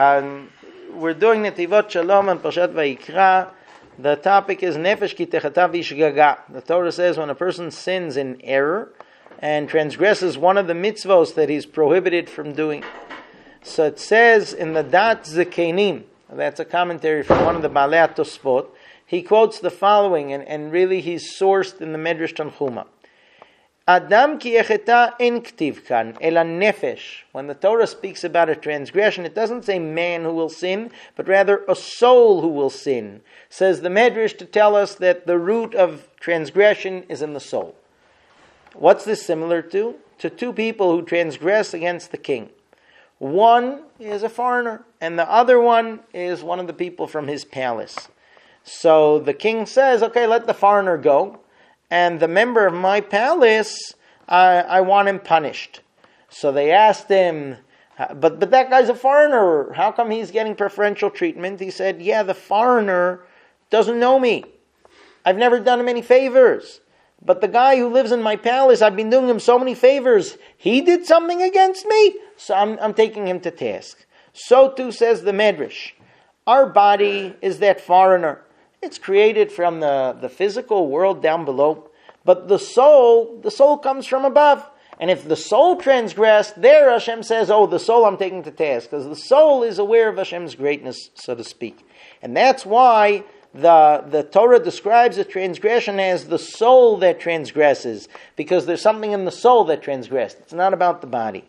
We're doing Netivot Shalom on Parshat Vayikra. The topic is Nefesh ki techata v'shgaga. The Torah says when a person sins in error and transgresses one of the mitzvos that he's prohibited from doing. So it says in the Dat Zekenim, that's a commentary from one of the Baalei HaTosfot, he quotes the following, and really he's sourced in the Medrash Tanchuma. Adam ki echeta en ktiv kan, ela nefesh. When the Torah speaks about a transgression, it doesn't say man who will sin, but rather a soul who will sin. Says the Medrash to tell us that the root of transgression is in the soul. What's this similar to? To two people who transgress against the king. One is a foreigner, and the other one is one of the people from his palace. So the king says, okay, let the foreigner go, and the member of my palace, I want him punished. So they asked him, but that guy's a foreigner, how come he's getting preferential treatment? He said, yeah, the foreigner doesn't know me. I've never done him any favors. But the guy who lives in my palace, I've been doing him so many favors. He did something against me, so I'm taking him to task. So too says the Medrash. Our body is that foreigner. It's created from the physical world down below. But the soul comes from above. And if the soul transgressed, there Hashem says, oh, the soul I'm taking to task. Because the soul is aware of Hashem's greatness, so to speak. And that's why the Torah describes a transgression as the soul that transgresses, because there's something in the soul that transgressed. It's not about the body.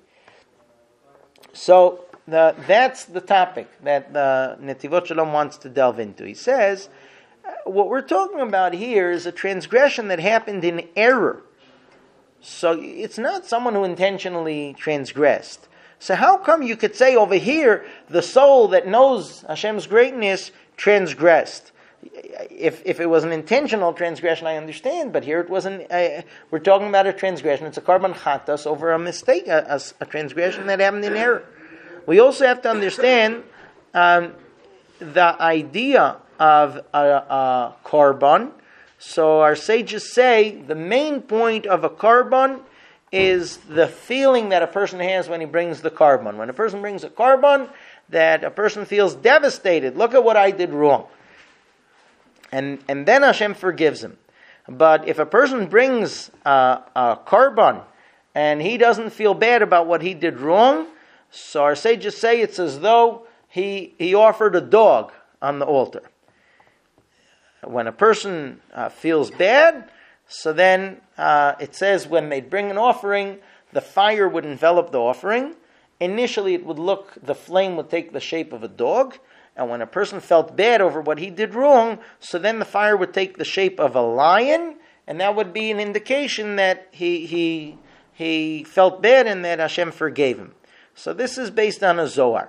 So that's the topic that Netivot Shalom wants to delve into. He says, what we're talking about here is a transgression that happened in error. So it's not someone who intentionally transgressed. So how come you could say over here, the soul that knows Hashem's greatness transgressed? If it was an intentional transgression, I understand, but here it wasn't. We're talking about a transgression. It's a karban chatas over a mistake, a transgression that happened in error. We also have to understand the idea of a karban. So our sages say the main point of a karban is the feeling that a person has when he brings the karban. When a person brings a karban, that a person feels devastated. Look at what I did wrong. And then Hashem forgives him. But if a person brings a karban and he doesn't feel bad about what he did wrong, so our sages say it's as though he offered a dog on the altar. When a person feels bad, so then it says when they bring an offering, the fire would envelop the offering. Initially the flame would take the shape of a dog. And when a person felt bad over what he did wrong, so then the fire would take the shape of a lion, and that would be an indication that he felt bad and that Hashem forgave him. So this is based on a Zohar.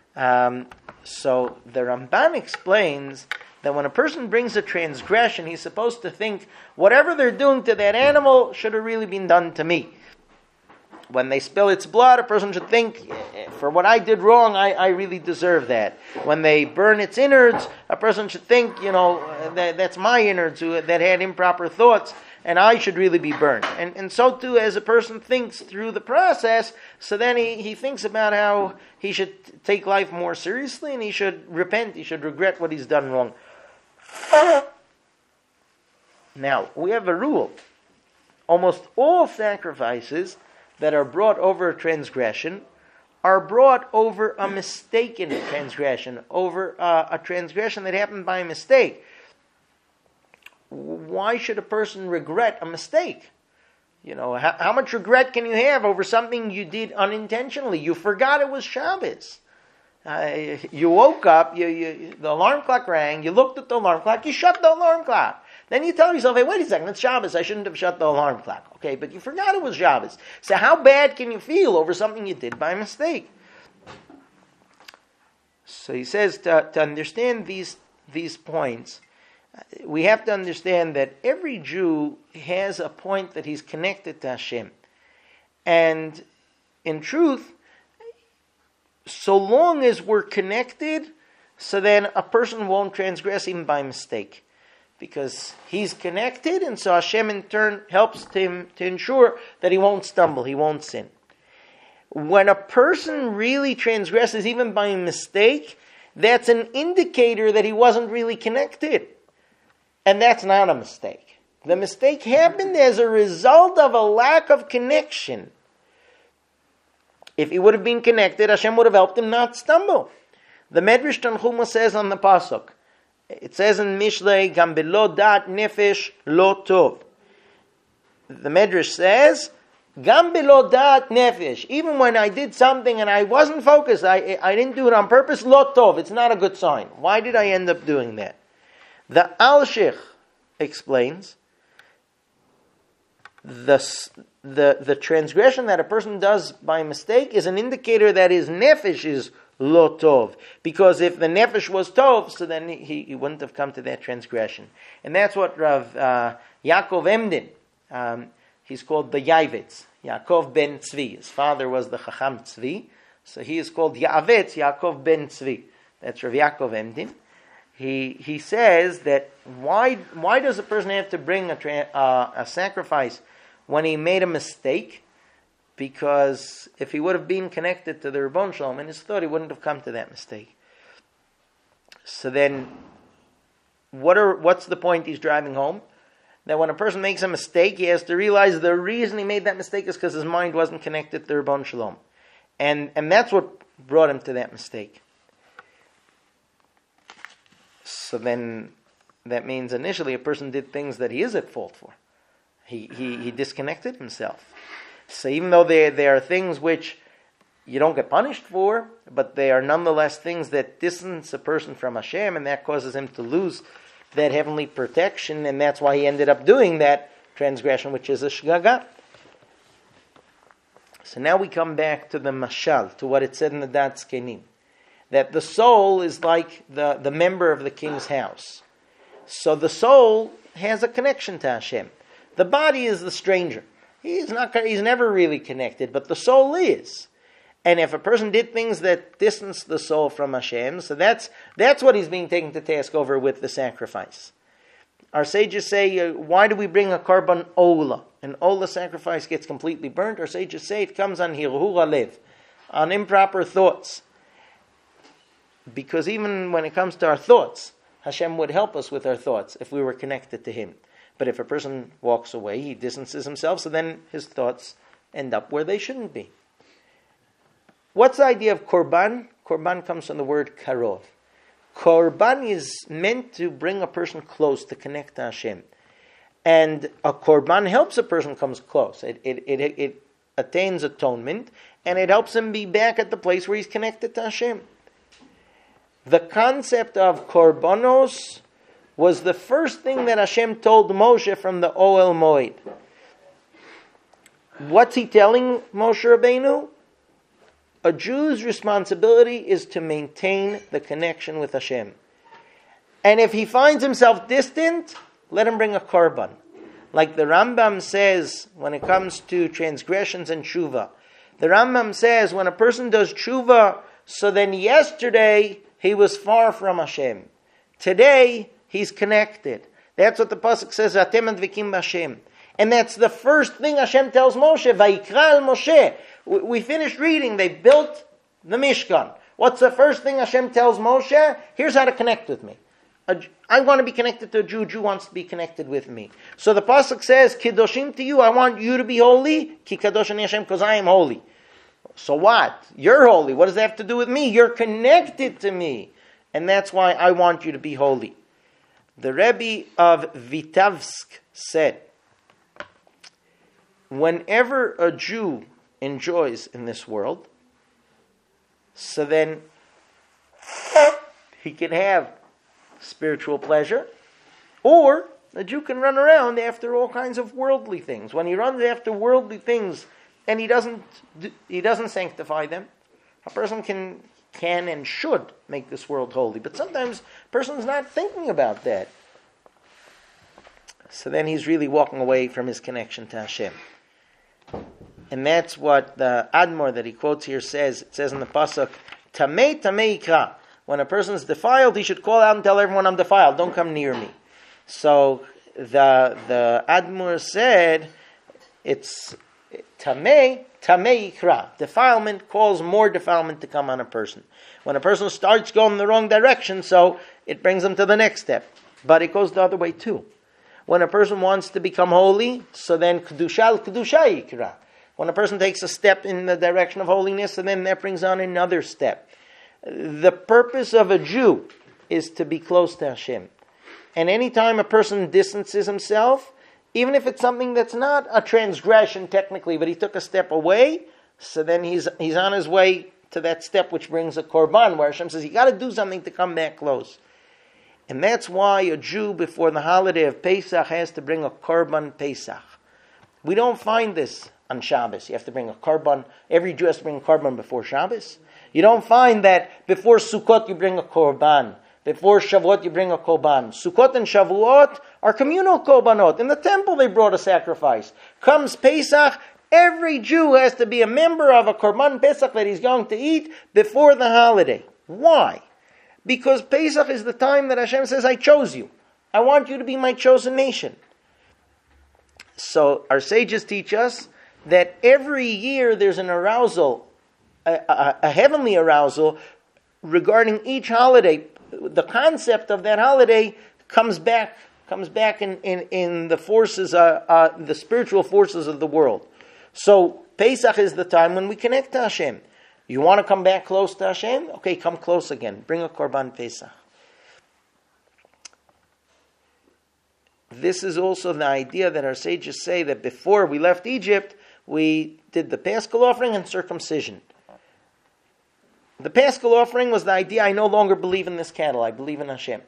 So the Ramban explains that when a person brings a transgression, he's supposed to think, whatever they're doing to that animal should have really been done to me. When they spill its blood, a person should think, for what I did wrong, I really deserve that. When they burn its innards, a person should think, that's my innards that had improper thoughts, and I should really be burned. And so too, as a person thinks through the process, so then he thinks about how he should take life more seriously, and he should repent, he should regret what he's done wrong. Now, we have a rule. Almost all sacrifices that are brought over a transgression are brought over a mistaken transgression, over a transgression that happened by mistake. Why should a person regret a mistake? How much regret can you have over something you did unintentionally? You forgot it was Shabbos. You woke up, the alarm clock rang, you looked at the alarm clock, you shut the alarm clock. Then you tell yourself, hey, wait a second, it's Shabbos, I shouldn't have shut the alarm clock. Okay, but you forgot it was Shabbos. So how bad can you feel over something you did by mistake? So he says to understand these points, we have to understand that every Jew has a point that he's connected to Hashem. And in truth, so long as we're connected, so then a person won't transgress even by mistake. Because he's connected, and so Hashem in turn helps him to ensure that he won't stumble, he won't sin. When a person really transgresses, even by mistake, that's an indicator that he wasn't really connected. And that's not a mistake. The mistake happened as a result of a lack of connection. If he would have been connected, Hashem would have helped him not stumble. The Medrash Tanchuma says on the Pasuk, it says in Mishlei, Gam belo dat nefesh lo tov. The Medrash says, Gam belo dat nefesh. Even when I did something and I wasn't focused, I didn't do it on purpose, lo tov. It's not a good sign. Why did I end up doing that? The Alshich explains, the transgression that a person does by mistake is an indicator that his nefesh is lo tov. Because if the nefesh was tov, so then he wouldn't have come to that transgression. And that's what Rav Yaakov Emden, he's called the Yavetz, Yaakov ben Tzvi. His father was the Chacham Tzvi, so he is called Yavetz, Yaakov ben Tzvi. That's Rav Yaakov Emden. He says that why does a person have to bring a sacrifice when he made a mistake? Because if he would have been connected to the Ribbon Shalom in his thought, he wouldn't have come to that mistake. So then, what's the point he's driving home? That when a person makes a mistake, he has to realize the reason he made that mistake is because his mind wasn't connected to the Ribbon Shalom. And that's what brought him to that mistake. So then, that means initially a person did things that he is at fault for. He disconnected himself. So even though there are things which you don't get punished for, but they are nonetheless things that distance a person from Hashem, and that causes him to lose that heavenly protection, and that's why he ended up doing that transgression, which is a shgaga. So now we come back to the mashal, to what it said in the Dat Zkenim, that the soul is like the member of the king's house. So the soul has a connection to Hashem. The body is the stranger. He's never really connected, but the soul is. And if a person did things that distance the soul from Hashem, so that's what he's being taken to task over with the sacrifice. Our sages say, why do we bring a korban ola? An ola sacrifice gets completely burnt. Our sages say it comes on hirhur halev, on improper thoughts. Because even when it comes to our thoughts, Hashem would help us with our thoughts if we were connected to Him. But if a person walks away, he distances himself, so then his thoughts end up where they shouldn't be. What's the idea of korban? Korban comes from the word karov. Korban is meant to bring a person close, to connect to Hashem. And a korban helps a person comes close. It attains atonement, and it helps him be back at the place where he's connected to Hashem. The concept of korbanos was the first thing that Hashem told Moshe from the Ohel Moed. What's he telling Moshe Rabbeinu? A Jew's responsibility is to maintain the connection with Hashem. And if he finds himself distant, let him bring a korban. Like the Rambam says when it comes to transgressions and tshuva. The Rambam says when a person does tshuva, so then yesterday he was far from Hashem. Today he's connected. That's what the pasuk says, Atem advikim b'Hashem. And that's the first thing Hashem tells Moshe, Vayikra al Moshe. We finished reading, they built the Mishkan. What's the first thing Hashem tells Moshe? Here's how to connect with me. I want to be connected to a Jew. Jew wants to be connected with me. So the pasuk says, Kiddoshim to you, I want you to be holy, Ki kadosh ani Hashem, because I am holy. So what? You're holy. What does that have to do with me? You're connected to me. And that's why I want you to be holy. The Rebbe of Vitavsk said, whenever a Jew enjoys in this world, so then he can have spiritual pleasure, or a Jew can run around after all kinds of worldly things. When he runs after worldly things and he doesn't sanctify them, a person can and should make this world holy. But sometimes a person's not thinking about that. So then he's really walking away from his connection to Hashem. And that's what the Admor that he quotes here says. It says in the pasuk, Tamei tamei ikra. When a person is defiled, he should call out and tell everyone, I'm defiled, don't come near me. So the Admor said, it's Tamei yikra. Defilement calls more defilement to come on a person. When a person starts going in the wrong direction, so it brings him to the next step. But it goes the other way too. When a person wants to become holy, so then kedusha yikra. When a person takes a step in the direction of holiness, and then that brings on another step. The purpose of a Jew is to be close to Hashem. And anytime a person distances himself, even if it's something that's not a transgression technically, but he took a step away, so then he's on his way to that step which brings a korban, where Hashem says, you got to do something to come back close. And that's why a Jew before the holiday of Pesach has to bring a korban Pesach. We don't find this on Shabbos. You have to bring a korban. Every Jew has to bring a korban before Shabbos. You don't find that before Sukkot you bring a korban. Before Shavuot you bring a korban. Sukkot and Shavuot are communal korbanot. In the temple they brought a sacrifice. Comes Pesach, every Jew has to be a member of a korban Pesach that he's going to eat before the holiday. Why? Because Pesach is the time that Hashem says, I chose you. I want you to be my chosen nation. So our sages teach us that every year there's an arousal, a heavenly arousal regarding each holiday. The concept of that holiday comes back in the forces, the spiritual forces of the world. So Pesach is the time when we connect to Hashem. You want to come back close to Hashem? Okay, come close again. Bring a korban Pesach. This is also the idea that our sages say that before we left Egypt, we did the Paschal offering and circumcision. The Paschal offering was the idea, I no longer believe in this cattle, I believe in Hashem.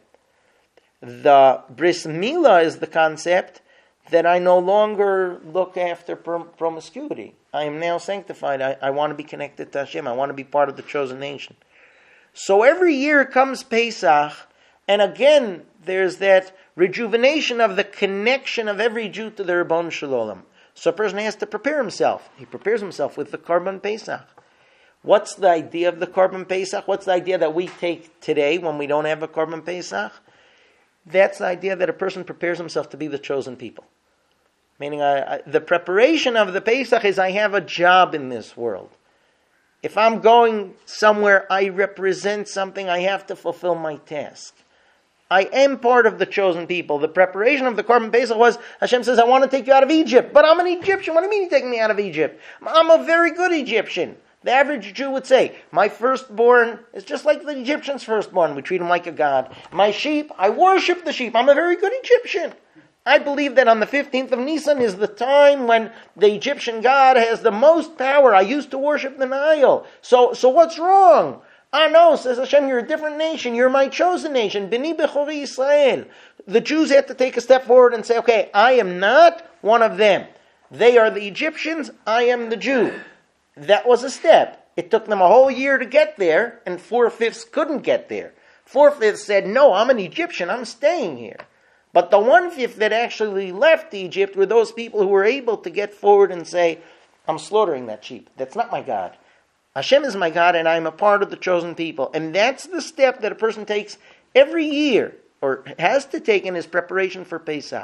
The Bris Milah is the concept that I no longer look after promiscuity. I am now sanctified. I want to be connected to Hashem. I want to be part of the chosen nation. So every year comes Pesach, and again, there's that rejuvenation of the connection of every Jew to the Ribbon Shalom. So a person has to prepare himself. He prepares himself with the Korban Pesach. What's the idea of the Korban Pesach? What's the idea that we take today when we don't have a Korban Pesach? That's the idea that a person prepares himself to be the chosen people. Meaning the preparation of the Pesach is I have a job in this world. If I'm going somewhere, I represent something, I have to fulfill my task. I am part of the chosen people. The preparation of the Korban Pesach was, Hashem says, I want to take you out of Egypt, but I'm an Egyptian. What do you mean you're taking me out of Egypt? I'm a very good Egyptian. The average Jew would say, my firstborn is just like the Egyptian's firstborn. We treat him like a god. My sheep, I worship the sheep. I'm a very good Egyptian. I believe that on the 15th of Nisan is the time when the Egyptian god has the most power. I used to worship the Nile. So what's wrong? Ah, no, says Hashem, you're a different nation. You're my chosen nation. B'ni Bechori Israel. The Jews had to take a step forward and say, okay, I am not one of them. They are the Egyptians. I am the Jew. That was a step. It took them a whole year to get there, and 4/5 couldn't get there. 4/5 said, no, I'm an Egyptian. I'm staying here. But the 1/5 that actually left Egypt were those people who were able to get forward and say, I'm slaughtering that sheep. That's not my God. Hashem is my God, and I'm a part of the chosen people. And that's the step that a person takes every year, or has to take in his preparation for Pesach.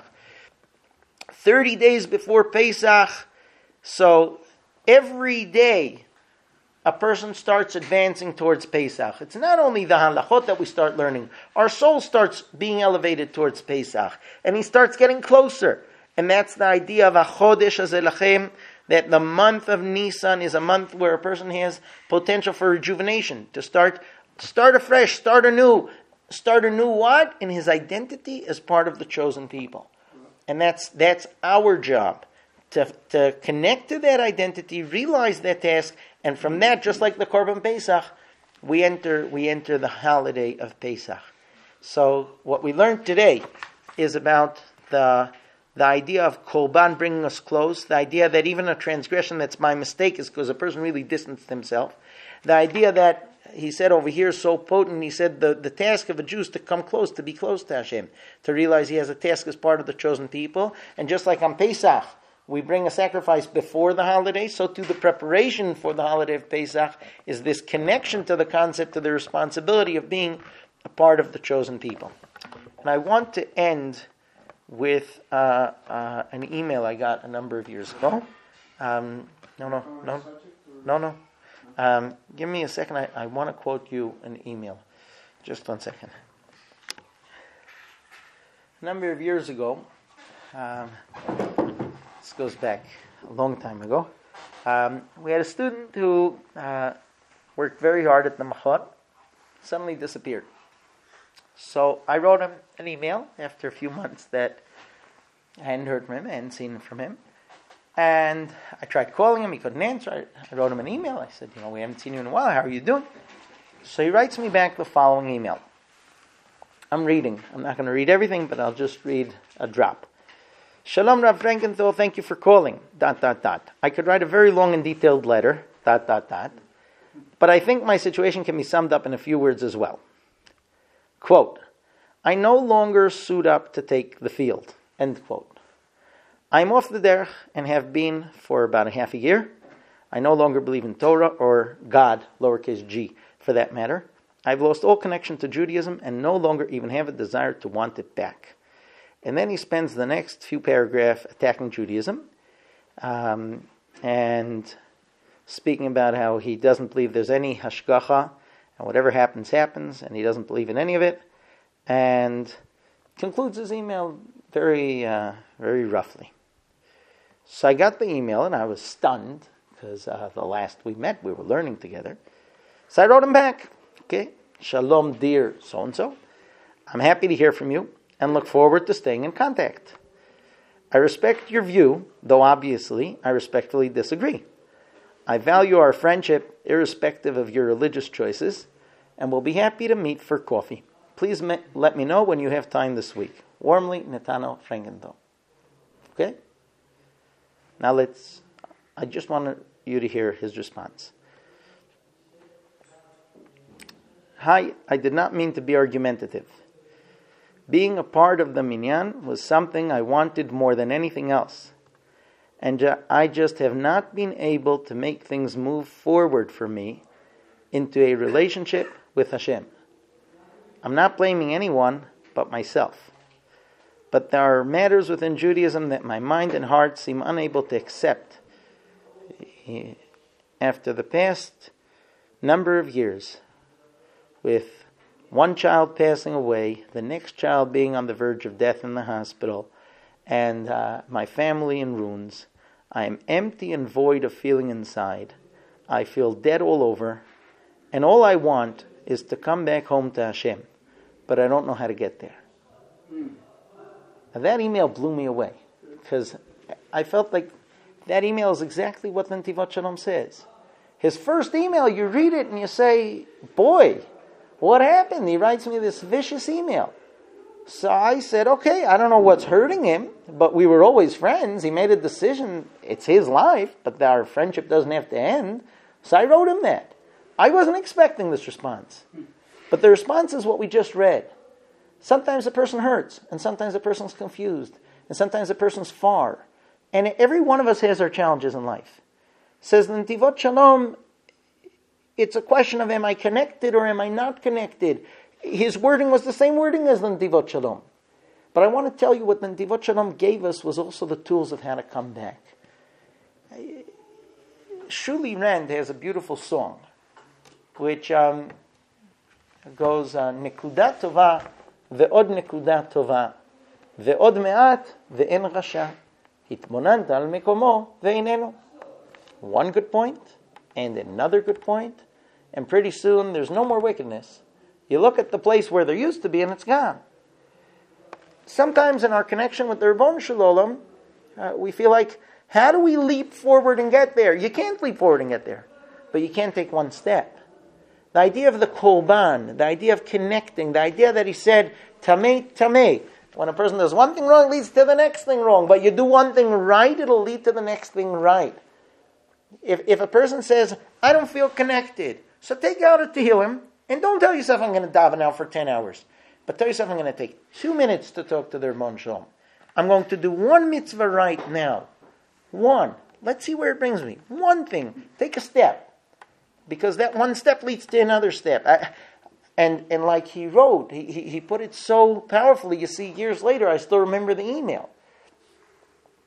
30 days before Pesach, so every day a person starts advancing towards Pesach. It's not only the halachot that we start learning. Our soul starts being elevated towards Pesach. And he starts getting closer. And that's the idea of Achodesh Hazelachem, that the month of Nisan is a month where a person has potential for rejuvenation. To start afresh, start anew. Start anew what? In his identity as part of the chosen people. And that's our job. To connect to that identity, realize that task, and from that, just like the Korban Pesach, we enter the holiday of Pesach. So what we learned today is about the idea of Korban bringing us close, the idea that even a transgression that's by mistake is because a person really distanced himself, the idea that he said over here is so potent, he said the task of a Jew is to come close, to be close to Hashem, to realize he has a task as part of the chosen people, and just like on Pesach, we bring a sacrifice before the holiday, so too the preparation for the holiday of Pesach is this connection to the concept of the responsibility of being a part of the chosen people. And I want to end with an email I got a number of years ago No. Give me a second. I want to quote you an email. Just 1 second. A number of years ago, this goes back a long time ago, we had a student who worked very hard at the Machot, suddenly disappeared. So I wrote him an email after a few months that I hadn't heard from him, I hadn't seen from him. And I tried calling him, he couldn't answer. I wrote him an email. I said, we haven't seen you in a while, how are you doing? So he writes me back the following email. I'm reading. I'm not going to read everything, but I'll just read a drop. Shalom Rav Frankenthal, thank you for calling, ... I could write a very long and detailed letter, ... But I think my situation can be summed up in a few words as well. Quote, I no longer suit up to take the field. End quote. I'm off the derech and have been for about a half a year. I no longer believe in Torah or God, lowercase g, for that matter. I've lost all connection to Judaism and no longer even have a desire to want it back. And then he spends the next few paragraphs attacking Judaism and speaking about how he doesn't believe there's any hashgacha and whatever happens, happens, and he doesn't believe in any of it, and concludes his email very, very roughly. So I got the email and I was stunned because the last we met, we were learning together. So I wrote him back, okay, Shalom dear so-and-so. I'm happy to hear from you and look forward to staying in contact. I respect your view, though obviously I respectfully disagree. I value our friendship irrespective of your religious choices and will be happy to meet for coffee. Please let me know when you have time this week. Warmly, Netano Frankenthal. Okay? Now I just want you to hear his response. Hi, I did not mean to be argumentative. Being a part of the minyan was something I wanted more than anything else. And I just have not been able to make things move forward for me into a relationship with Hashem. I'm not blaming anyone but myself. But there are matters within Judaism that my mind and heart seem unable to accept. After the past number of years, with one child passing away, the next child being on the verge of death in the hospital, and my family in ruins, I am empty and void of feeling inside. I feel dead all over, and all I want is to come back home to Hashem, but I don't know how to get there. Now that email blew me away, because I felt like that email is exactly what the Netivot Shalom says. His first email, you read it and you say, boy, what happened? He writes me this vicious email. So I said, okay, I don't know what's hurting him, but we were always friends. He made a decision. It's his life, but our friendship doesn't have to end. So I wrote him that. I wasn't expecting this response. But the response is what we just read. Sometimes a person hurts, and sometimes a person's confused, and sometimes a person's far. And every one of us has our challenges in life. Says the Netivot Shalom, it's a question of am I connected or am I not connected? His wording was the same wording as the Netivot Shalom. But I want to tell you what the Netivot Shalom gave us was also the tools of how to come back. Shuli Rand has a beautiful song, which goes, Nekuda Tova, Ve'od Nekuda Tova, Ve'od Me'at, Ve'en Rasha, Hitmonant al Mekomo, Ve'inenu. One good point, and another good point, and pretty soon there's no more wickedness. You look at the place where there used to be and it's gone. Sometimes in our connection with the Ribono Shel Olam, we feel like, how do we leap forward and get there? You can't leap forward and get there, but you can take one step. The idea of the Kolban, the idea of connecting, the idea that he said, Tameh, Tameh. When a person does one thing wrong, it leads to the next thing wrong. But you do one thing right, it'll lead to the next thing right. If a person says, I don't feel connected, so take out a Tehillim, and don't tell yourself I'm going to daven now for 10 hours. But tell yourself I'm going to take 2 minutes to talk to the Ribono Shel Olam. I'm going to do one mitzvah right now. One. Let's see where it brings me. One thing. Take a step. Because that one step leads to another step. And like he wrote, he put it so powerfully, you see, years later, I still remember the email.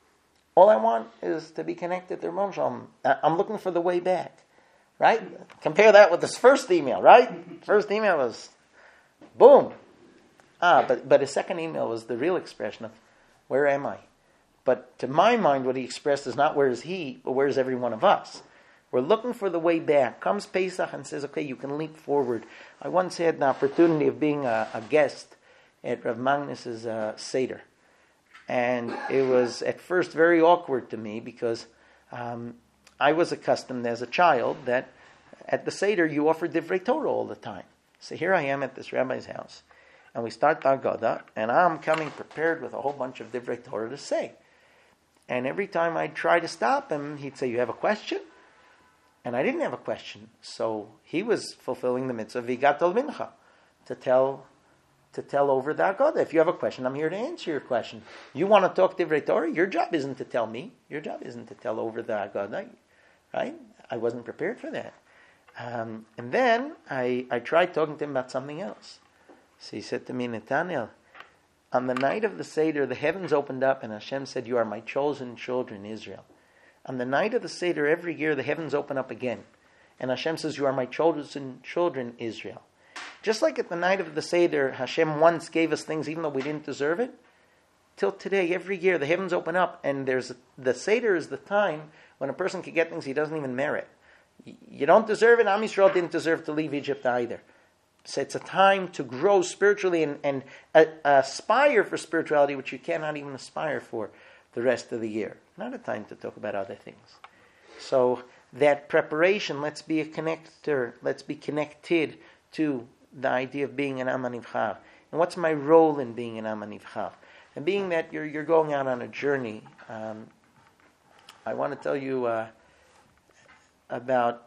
All I want is to be connected to Rebbeinu Shalom. I'm looking for the way back. Right? Compare that with this first email, right? First email was, boom. But his second email was the real expression of, where am I? But to my mind, what he expressed is not where is he, but where is every one of us. We're looking for the way back. Comes Pesach and says, okay, you can leap forward. I once had the opportunity of being a guest at Rav Magnus's Seder. And it was at first very awkward to me because I was accustomed as a child that at the Seder you offer Divrei Torah all the time. So here I am at this rabbi's house, and we start the Haggadah, and I'm coming prepared with a whole bunch of Divrei Torah to say. And every time I'd try to stop him, he'd say, you have a question? And I didn't have a question. So he was fulfilling the mitzvah of Vigatal Mincha, to tell over the Haggadah. If you have a question, I'm here to answer your question. You want to talk Divrei Torah? Your job isn't to tell me. Your job isn't to tell over the Haggadah. Right? I wasn't prepared for that. And then I tried talking to him about something else. So he said to me, Nathaniel, on the night of the Seder, the heavens opened up and Hashem said, you are my chosen children, Israel. On the night of the Seder, every year, the heavens open up again. And Hashem says, you are my chosen children, Israel. Just like at the night of the Seder, Hashem once gave us things even though we didn't deserve it. Till today, every year, the heavens open up and the Seder is the time when a person can get things he doesn't even merit. You don't deserve it. Am Yisrael didn't deserve to leave Egypt either. So it's a time to grow spiritually and aspire for spirituality, which you cannot even aspire for the rest of the year. Not a time to talk about other things. So that preparation, let's be a connector, let's be connected to the idea of being an Am HaNivchar. And what's my role in being an Am HaNivchar? And being that you're going out on a journey, I want to tell you about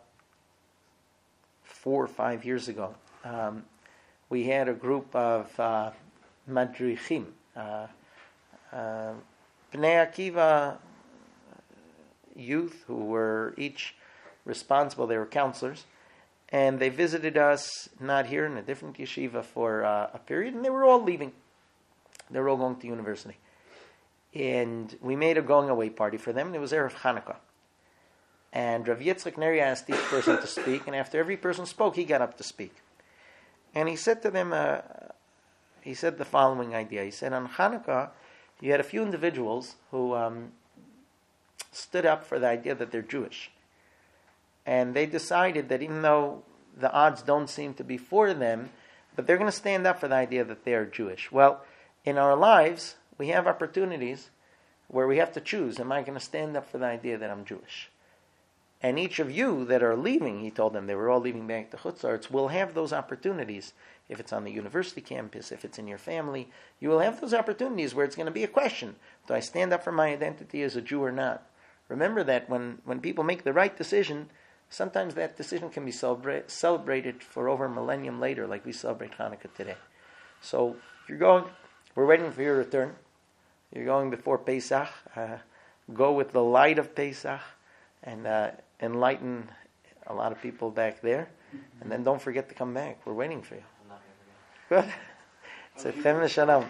4 or 5 years ago, we had a group of madrichim, Bnei Akiva youth who were each responsible. They were counselors, and they visited us, not here, in a different yeshiva for a period, and they were all leaving. They were all going to university. And we made a going-away party for them, and it was Erev Chanukah. And Rav Yitzchak Neri asked each person to speak, and after every person spoke, he got up to speak. And he said to them, he said the following idea. He said, on Chanukah, you had a few individuals who stood up for the idea that they're Jewish. And they decided that even though the odds don't seem to be for them, but they're going to stand up for the idea that they are Jewish. Well, in our lives, we have opportunities where we have to choose. Am I going to stand up for the idea that I'm Jewish? And each of you that are leaving, he told them, they were all leaving back to Chutz La'aretz, will have those opportunities. If it's on the university campus, if it's in your family, you will have those opportunities where it's going to be a question. Do I stand up for my identity as a Jew or not? Remember that when people make the right decision, sometimes that decision can be celebrated for over a millennium later, like we celebrate Hanukkah today. So you're going, we're waiting for your return. You're going before Pesach. Go with the light of Pesach and enlighten a lot of people back there. And then don't forget to come back. We're waiting for you. Good. It's a feminist shalom.